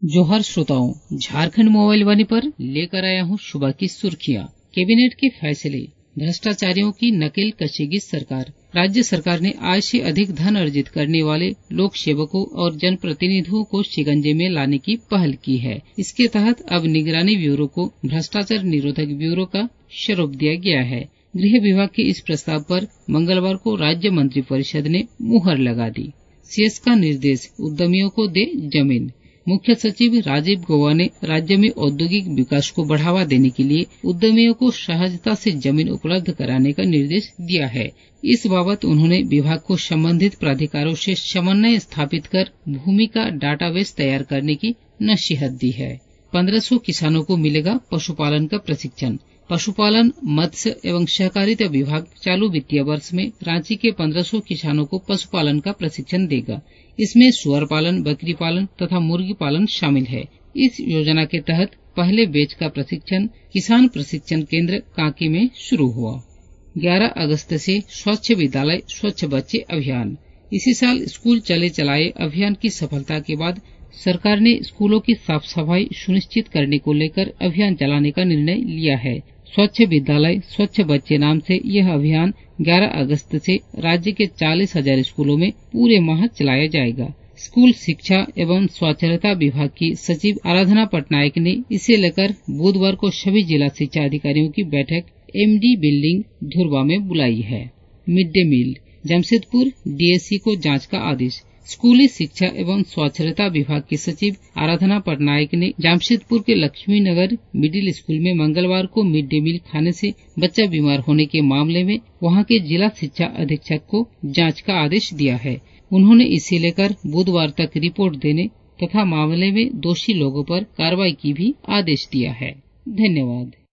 जोहार श्रोताओं, झारखंड मोबाइल वाणी पर लेकर आया हूँ सुबह की सुर्खियाँ। कैबिनेट के फैसले, भ्रष्टाचारियों की नकेल कसेगी सरकार। राज्य सरकार ने आय से अधिक धन अर्जित करने वाले लोक सेवकों और जनप्रतिनिधियों को शिकंजे में लाने की पहल की है। इसके तहत अब निगरानी ब्यूरो को भ्रष्टाचार निरोधक ब्यूरो का स्वरूप दिया गया है। गृह विभाग के इस प्रस्ताव पर मंगलवार को राज्य मंत्रिपरिषद ने मुहर लगा दी। सीएस का निर्देश, उद्यमियों को दे जमीन। मुख्य सचिव राजीव गौबा ने राज्य में औद्योगिक विकास को बढ़ावा देने के लिए उद्यमियों को सहजता से जमीन उपलब्ध कराने का निर्देश दिया है। इस बाबत उन्होंने विभाग को संबंधित प्राधिकारों से समन्वय स्थापित कर भूमि का डाटाबेस तैयार करने की नसीहत दी है। 1500 किसानों को मिलेगा पशुपालन का प्रशिक्षण। पशुपालन, मत्स्य एवं सहकारिता विभाग चालू वित्तीय वर्ष में रांची के 1500 किसानों को पशुपालन का प्रशिक्षण देगा। इसमें सुअर पालन, बकरी पालन तथा मुर्गी पालन शामिल है। इस योजना के तहत पहले बैच का प्रशिक्षण किसान प्रशिक्षण केंद्र कांके में शुरू हुआ। 11 अगस्त से स्वच्छ विद्यालय स्वच्छ बच्चे अभियान। इसी साल स्कूल चले चलाए अभियान की सफलता के बाद सरकार ने स्कूलों की साफ सफाई सुनिश्चित करने को लेकर अभियान चलाने का निर्णय लिया है। स्वच्छ विद्यालय स्वच्छ बच्चे नाम से यह अभियान 11 अगस्त से राज्य के 40,000 स्कूलों में पूरे माह चलाया जाएगा। स्कूल शिक्षा एवं साक्षरता विभाग की सचिव आराधना पटनायक ने इसे लेकर बुधवार को सभी जिला शिक्षा अधिकारियों की बैठक MD बिल्डिंग धुरवा में बुलाई है। Mid day meal, Jamshedpur DSC को जांच का आदेश। स्कूली शिक्षा एवं साक्षरता विभाग की सचिव आराधना पटनायक ने जमशेदपुर के लक्ष्मी नगर मिडिल स्कूल में मंगलवार को मिड डे मील खाने से बच्चा बीमार होने के मामले में वहां के जिला शिक्षा अधीक्षक को जांच का आदेश दिया है। उन्होंने इसे लेकर बुधवार तक रिपोर्ट देने तथा मामले में दोषी लोगों पर कार्रवाई की भी आदेश दिया है। धन्यवाद।